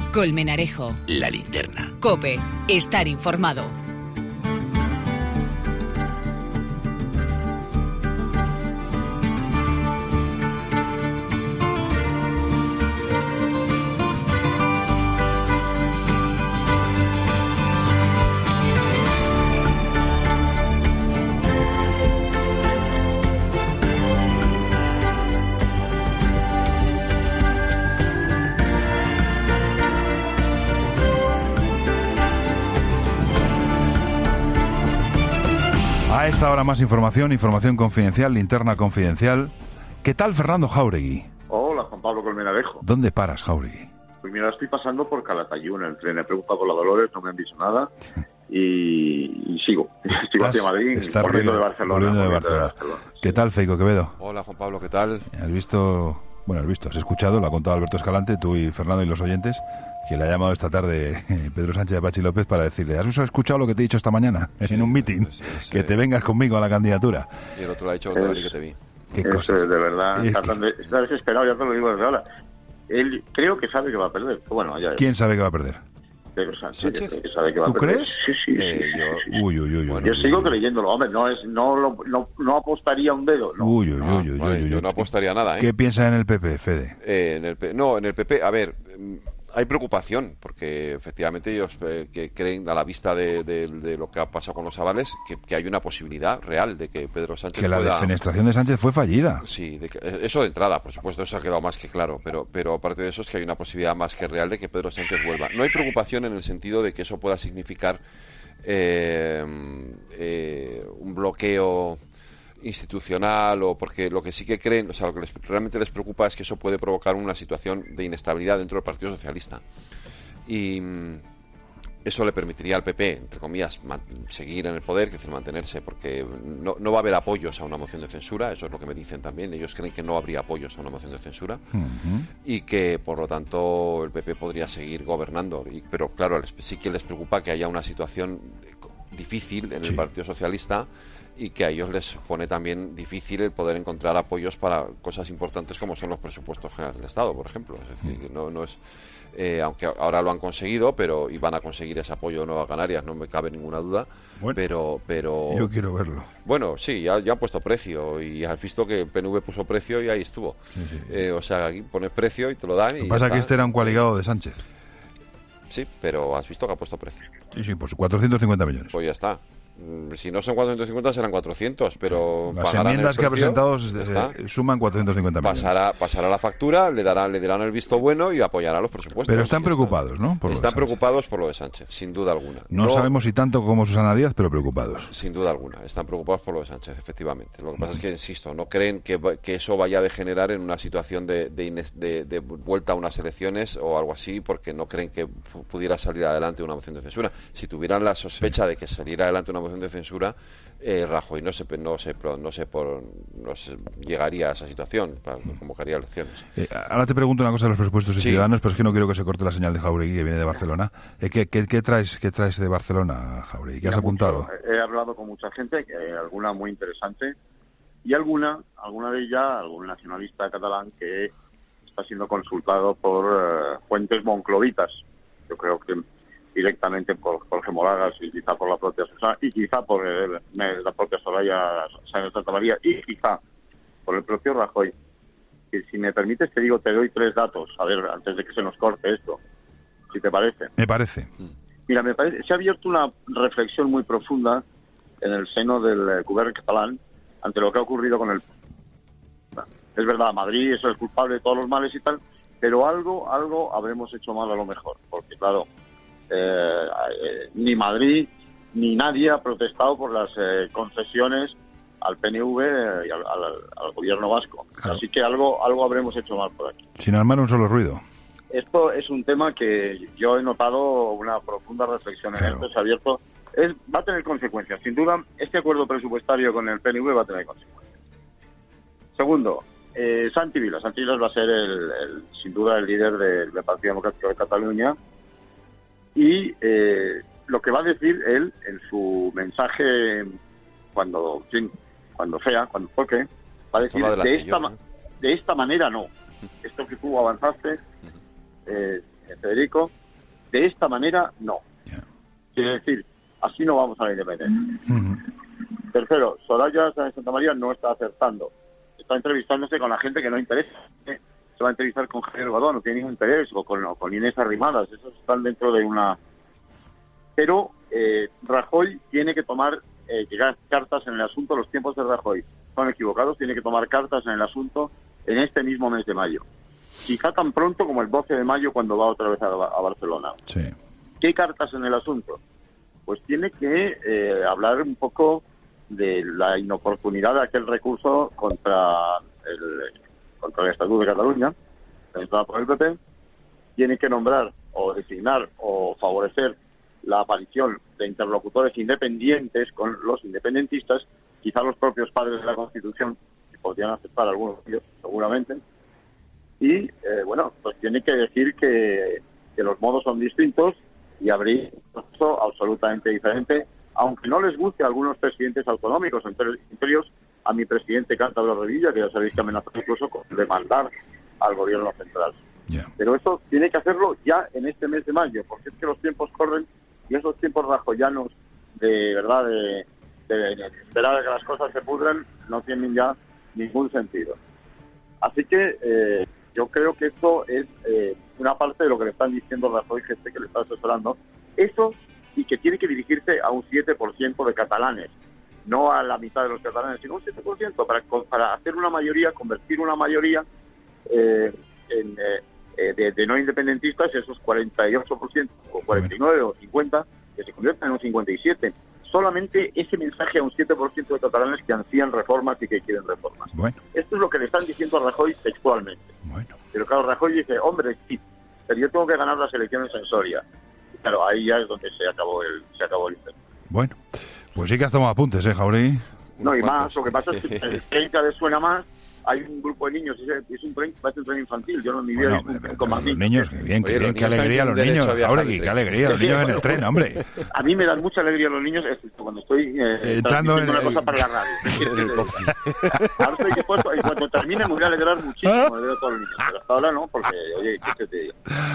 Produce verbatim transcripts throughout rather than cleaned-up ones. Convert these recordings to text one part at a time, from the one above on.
Colmenarejo. La Linterna. COPE. Estar informado. A esta hora más información, información confidencial, linterna confidencial. ¿Qué tal, Fernando Jáuregui? Hola, Juan Pablo Colmenarejo. ¿Dónde paras, Jáuregui? Pues mira, estoy pasando por Calatayud en el tren. He preguntado por la Dolores, no me han dicho nada. Y, y sigo. Sigo hacia Madrid, estás volviendo, volviendo, de Barcelona, volviendo de volviendo Barcelona. de Barcelona. ¿Qué tal, Feico Quevedo? Hola, Juan Pablo, ¿qué tal? ¿Has visto? Bueno, has visto, has escuchado, lo ha contado Alberto Escalante, tú y Fernando y los oyentes, que le ha llamado esta tarde Pedro Sánchez a Pachi López para decirle: ¿has escuchado lo que te he dicho esta mañana Sí, en un meeting? Sí, sí. Que te vengas conmigo a la candidatura. Y el otro le ha dicho otro día que te vi. ¿Qué Es, cosas? eh, de verdad, Es está, que- tan de- está desesperado, ya te lo digo desde ahora. Él creo que sabe que va a perder. Bueno, ya ¿Quién sabe que va a perder? Pedro Sánchez, ¿Sánchez? yo creo que sabe que va ¿Tú a perder. crees? Sí, sí, sí. Eh, sí, yo- sí, sí. Uy, uy, uy, Bueno, uy. Yo sigo creyéndolo, hombre, no es, no, lo- no, no apostaría un dedo, no. Uy, uy, Ah, uy, uy, vale, uy, uy, yo uy. no apostaría nada, ¿eh? ¿Qué piensa en el P P, Fede? Eh, en el P- no, en el P P, a ver, mm, hay preocupación, porque efectivamente ellos eh, que creen, a la vista de, de- de lo que ha pasado con los avales, que, que hay una posibilidad real de que Pedro Sánchez Que la pueda... defenestración de Sánchez fue fallida. Sí, de que- eh, eso de entrada, por supuesto, eso ha quedado más que claro, pero, pero aparte de eso es que hay una posibilidad más que real de que Pedro Sánchez vuelva. No hay preocupación en el sentido de que eso pueda significar eh, eh, un bloqueo institucional, o porque lo que sí que creen, o sea, lo que les, realmente les preocupa es que eso puede provocar una situación de inestabilidad dentro del Partido Socialista. Y mm, eso le permitiría al P P, entre comillas, man- seguir en el poder, que decir, mantenerse, porque no, no va a haber apoyos a una moción de censura, eso es lo que me dicen también. Ellos creen que no habría apoyos a una moción de censura Ujú. y que, por lo tanto, el P P podría seguir gobernando. Y, pero, claro, les- sí que les preocupa que haya una situación eh, co- difícil en Sí. el Partido Socialista, y que a ellos les pone también difícil el poder encontrar apoyos para cosas importantes como son los presupuestos generales del Estado, por ejemplo. Es decir, que no, no es... eh, aunque ahora lo han conseguido, pero y van a conseguir ese apoyo de Nueva Canarias, no me cabe ninguna duda. Bueno, pero, pero Yo quiero verlo. bueno, sí, ya, ya han puesto precio, y has visto que el P N V puso precio y ahí estuvo. Sí, sí. Eh, o sea, aquí pones precio y te lo dan. Lo Y que ya pasa es está. que este era un coaligado de Sánchez. Sí, pero has visto que ha puesto precio. Sí, sí, pues cuatrocientos cincuenta millones. Pues ya está. Mm, Si no son cuatrocientos cincuenta serán cuatrocientos, pero Las pagarán el enmiendas que ha precio, presentado ya eh, está. suman cuatrocientos cincuenta millones. Pasará, pasará la factura, le darán, le darán el visto bueno y apoyará los presupuestos. Pero y están ya preocupados, está. ¿no? Por lo de Están Sánchez. preocupados por lo de Sánchez, sin duda alguna. No, sabemos si tanto como Susana Díaz, pero preocupados. Sin duda alguna, están preocupados por lo de Sánchez, efectivamente. Lo que pasa es que, insisto, no creen que, va- que eso vaya a degenerar en una situación de, de, ines- de- de vuelta a unas elecciones o algo así, porque no creen que fu- pudiera salir adelante una moción de censura. Si tuvieran la sospecha de que saliera adelante una moción de censura, eh, Rajoy no se, no se, no se, por, no se llegaría a esa situación, claro, convocaría elecciones. Eh, ahora te pregunto una cosa de los presupuestos de Sí. Ciudadanos, pero es que no quiero que se corte la señal de Jáuregui, que viene de Barcelona. Eh, ¿qué, qué, qué traes, ¿Qué traes de Barcelona, Jáuregui? ¿Qué has Mira, apuntado? mucho. He hablado con mucha gente, eh, alguna muy interesante, y alguna, alguna de ellas, algún nacionalista catalán que está siendo consultado por eh, fuentes monclovitas. Yo creo que directamente por Jorge Moragas y quizá por la propia Susana, y quizá por el- la propia Soraya Sáenz de Santa María, y quizá por el propio Rajoy. Y si me permites, te digo, te doy tres datos, a ver, antes de que se nos corte esto, si te parece. Me parece. Mira, me parece, se ha abierto una reflexión muy profunda en el seno del eh, Govern catalán ante lo que ha ocurrido con el... Es verdad, Madrid es el culpable de todos los males y tal, pero algo, algo habremos hecho mal a lo mejor, porque claro, eh, eh, ni Madrid ni nadie ha protestado por las eh, concesiones al P N V y al, al, al gobierno vasco. Claro. Así que algo, algo habremos hecho mal por aquí. Sin armar un solo ruido. Esto es un tema que yo he notado una profunda reflexión en Claro. esto, se ha abierto. Es, va a tener consecuencias, sin duda. Este acuerdo presupuestario con el P N V va a tener consecuencias. Segundo, eh, Santi Vila. Santi Vila va a ser, el, el, sin duda, el líder del, del Partido Democrático de Cataluña. Y eh, lo que va a decir él en su mensaje, cuando, en fin, cuando sea, cuando toque, va a Esto decir lo adelanté de esta, yo, ma- ¿no? de esta manera no. Esto que tú avanzaste, eh, Federico, de esta manera no. Yeah. Quiere decir, así no vamos a la independencia. Uh-huh. Tercero, Soraya Sáenz de Santa María no está acertando. Está entrevistándose con la gente que no interesa. Se va a entrevistar con Javier Godó, no tiene ningún interés, o con, o con Inés Arrimadas, esos están dentro de una... Pero eh, Rajoy tiene que tomar eh, cartas en el asunto, los tiempos de Rajoy son equivocados, tiene que tomar cartas en el asunto en este mismo mes de mayo. Quizá tan pronto como el doce de mayo, cuando va otra vez a, a Barcelona. Sí. ¿Qué cartas en el asunto? Pues tiene que eh, hablar un poco de la inoportunidad de aquel recurso contra el, contra el Estatuto de Cataluña, presentado por el P P. Tiene que nombrar o designar o favorecer la aparición de interlocutores independientes con los independentistas, quizá los propios padres de la Constitución, que podrían aceptar algunos de ellos, seguramente. Y, eh, bueno, pues tiene que decir que, que los modos son distintos y abrir un proceso absolutamente diferente, aunque no les guste a algunos presidentes autonómicos, entre, entre ellos a mi presidente Cántabro Revilla, que ya sabéis que amenazó incluso con demandar al gobierno central. Yeah. Pero eso tiene que hacerlo ya en este mes de mayo, porque es que los tiempos corren y esos tiempos rajoyanos de verdad de, de, de esperar a que las cosas se pudran no tienen ya ningún sentido. Así que eh, yo creo que esto es eh, una parte de lo que le están diciendo Rajoy, gente que le está asesorando. Eso, y que tiene que dirigirse a un siete por ciento de catalanes, no a la mitad de los catalanes, sino un siete por ciento para, para hacer una mayoría, convertir una mayoría eh, en, eh, de, de no independentistas, esos cuarenta y ocho por ciento, o cuarenta y nueve o cincuenta, que se conviertan en un cincuenta y siete por ciento. Solamente ese mensaje a un siete por ciento de catalanes que ansían reformas y que quieren reformas. Bueno. Esto es lo que le están diciendo a Rajoy textualmente. Bueno. Pero claro, Rajoy dice, hombre, sí, pero yo tengo que ganar las elecciones en Soria. Y claro, ahí ya es donde se acabó el se acabó el intento. Bueno, pues sí que has tomado apuntes, ¿eh, Jauregui? No, y más, lo que pasa es que el tren cada vez suena más, hay un grupo de niños, es un tren, parece un tren infantil, yo no mi vida Bueno, he visto un tren los niños, qué bien, qué Oye, bien, los qué niños alegría los tienen niños, derecho a viajar Jauregui, en qué tren. alegría los niños en el tren, hombre. A mí me dan mucha alegría los niños excepto cuando estoy eh, entrando en una el... cosa para la radio. Ahora estoy dispuesto, y cuando termine me voy a alegrar muchísimo de ver a todos los niños, pero hasta ahora no, porque, oye, ¿qué se te digo?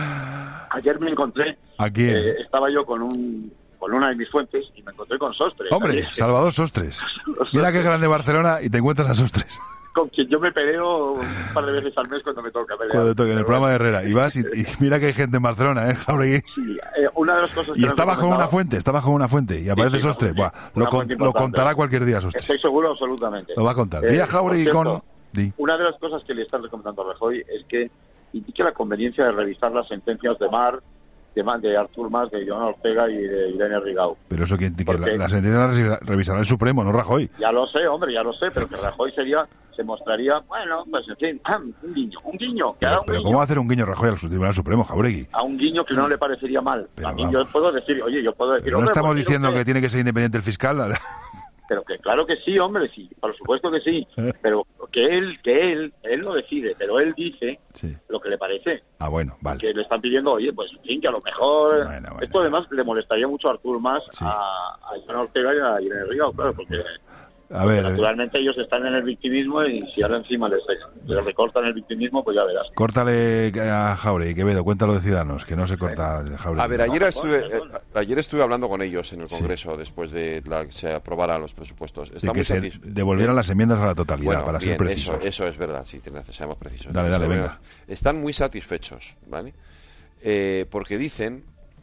Ayer me encontré, ¿A quién? Eh, estaba yo con un con una de mis fuentes y me encontré con Sostres. Hombre, ¿sabes? Salvador Sostres. Mira qué grande Barcelona y te encuentras a Sostres. Con quien yo me peleo un par de veces al mes cuando me toca pelear. Cuando toque, en el programa de Herrera. Y vas y, y mira que hay gente en Barcelona, ¿eh, Jauregui? Sí, eh, una de las cosas que Y nos está bajo comentaba- una fuente, está bajo una fuente. Y aparece Sí, sí, Sostres. sí, Buah, una lo, con- fuente lo importante. contará cualquier día Sostres. Estoy seguro absolutamente. Lo va a contar. Eh, Mira Jauregui por con... cierto, Di. Una de las cosas que le están recomendando a Rajoy es que indique la conveniencia de revisar las sentencias de Mar, de, Mar, de Artur Mas, de Joan Ortega y de Irene Rigau. Pero eso que, que la, Porque- la sentencia la resi- revisará el Supremo, no Rajoy. Ya lo sé, hombre, ya lo sé, pero que Rajoy sería, se mostraría, bueno, pues en fin, ah, un guiño, un guiño, que haga Pero, un pero guiño. ¿cómo va a hacer un guiño Rajoy al Tribunal Supremo, Jauregui? A un guiño que no le parecería mal. Pero a mí vamos. yo puedo decir, oye, yo puedo decir... Pero no hombre, estamos pues, diciendo creo que tiene que ser independiente el fiscal. Pero que claro que sí, hombre, sí, por supuesto que sí, pero que él, que él, él lo decide, pero él dice Sí. lo que le parece, Ah, bueno, vale. que le están pidiendo, oye, pues en fin, que a lo mejor... Bueno, bueno. Esto además le molestaría mucho a Artur Mas, Sí. a, a Joan Ortega y a Irene Rigau, claro, porque... A ver, eh, Naturalmente ellos están en el victimismo y si ahora encima les, les recortan el victimismo, pues ya verás. córtale a Jauregui, Quevedo, cuéntalo de Ciudadanos, que no se corta Jauregui. A ver, ayer No, estuve, perdón, eh, ayer estuve hablando con ellos en el Sí. Congreso después de la, que se aprobaran los presupuestos. De Están que muy se satis- devolvieran las enmiendas a la totalidad, Bueno, para bien, ser precisos. eso, eso es verdad, sí, tiene- seamos precisos. Dale, dale, Se venga. devolvieron- Están muy satisfechos, ¿vale? Eh, porque dicen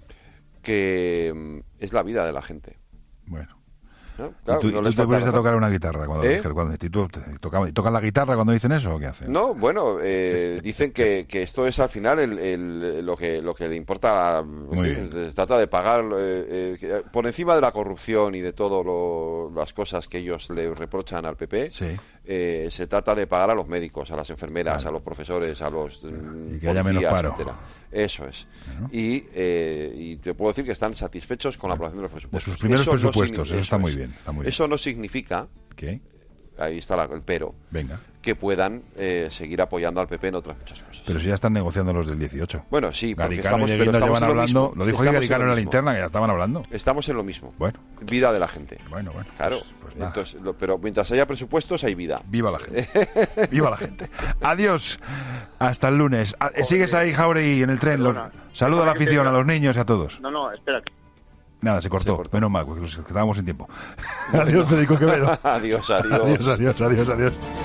que mm, es la vida de la gente. Bueno. ¿no? ¿Y Claro, tú, no y les tú te falta pusiste a razón. tocar una guitarra cuando, ¿Eh? cuando y tú te- tocaban- tocan la guitarra cuando dicen eso o qué hacen? No, bueno, eh, dicen que, que esto es al final el, el- lo que lo que le importa. Muy sí, bien. se trata de pagar eh, eh, que, por encima de la corrupción y de todas las cosas que ellos le reprochan al P P. Sí. eh, se trata de pagar a los médicos, a las enfermeras, Claro. a los profesores, a los mm, Y que haya menos policías, paro. etcétera. Eso es. Bueno. Y, eh, y te puedo decir que están satisfechos con la aprobación de los De presupuestos. sus primeros Eso no presupuestos, signi- eso está eso muy es. bien, está muy bien. Eso no significa ¿Qué? ahí está la, el pero, Venga. que puedan eh, seguir apoyando al P P en otras muchas cosas. Pero si ya están negociando los del dieciocho. Bueno, sí, porque Garicano estamos, y De pero Guindos estamos llevan en lo hablando, mismo. lo dijo hoy Estamos Garicano en lo la mismo. linterna, que ya estaban hablando. Estamos en lo mismo. Bueno. Vida de la gente. Bueno, bueno. Claro. Pues, pues nada. Entonces, lo, pero mientras haya presupuestos hay vida. Viva la gente. Viva la gente. Adiós. Hasta el lunes. Ah, ¿Sigues ahí, Jauregui, en el tren? Los- Perdona. Saluda a la Perdona que afición, te- a los niños y a todos. No, no, espera. Nada, se cortó. Se cortó. Menos mal, porque nos quedábamos sin tiempo. Adiós, Federico Quevedo. Adiós, adiós. Adiós, adiós, adiós, adiós.